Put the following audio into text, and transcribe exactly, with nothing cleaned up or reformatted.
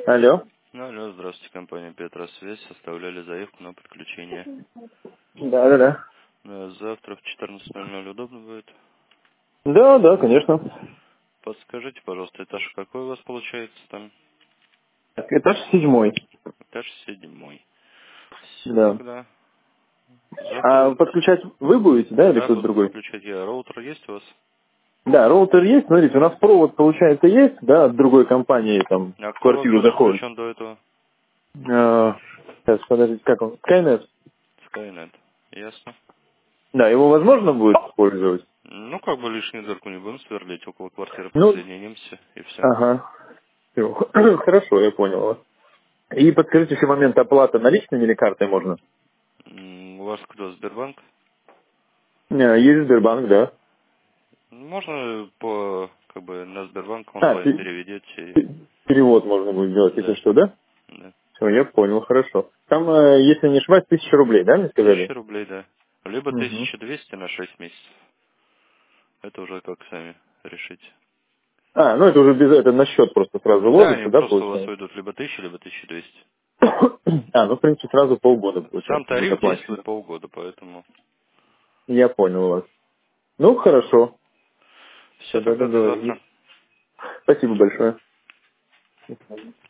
Алло. Ну, алло, здравствуйте, компания Петросвязь. Составляли заявку на подключение. Да, да, да. Э, Завтра в четырнадцать ноль ноль удобно будет? Да, да, конечно. Подскажите, пожалуйста, этаж какой у вас получается там? Так, этаж седьмой. Этаж седьмой. Все Да. тогда. А Завтра, подключать вы будете, да, или да, кто-то буду другой? подключать я. Роутер есть у вас? Да, роутер есть. Смотрите, у нас провод, получается, есть, да, от другой компании, там, А в кто у вас квартиру был заходит. подключен до этого? А, сейчас, подождите, как он? Skynet? Skynet. Ясно. Да, его возможно будет использовать? Ну, как бы лишнюю дырку не будем сверлить, около квартиры Ну, подсоединимся, и все. ага. Всё. Хорошо, я понял вас. И подскажите еще момент оплаты наличными или картой можно? У вас кто, Сбербанк? Не, есть Сбербанк, да. Можно по, как бы, на Сбербанк А, онлайн пе- переведете. пе- перевод можно будет сделать, если Да, что, да? да. Все, я понял, хорошо. Там, э, если не ошибаюсь, тысяча рублей, да, мне сказали? Тысяча рублей, да. Либо Угу. тысяча двести на шесть месяцев. Это уже как сами решите. А, ну это уже без этого на счет просто сразу Да, они ложится, да, просто у вас получается? уйдут либо тысяча, либо тысяча двести. А, ну, в принципе, сразу полгода, Сам получается, будет тариф действует оплачено. полгода, поэтому... Я понял вас. Ну, хорошо. Все Тогда тогда до договорились. завтра. Спасибо большое.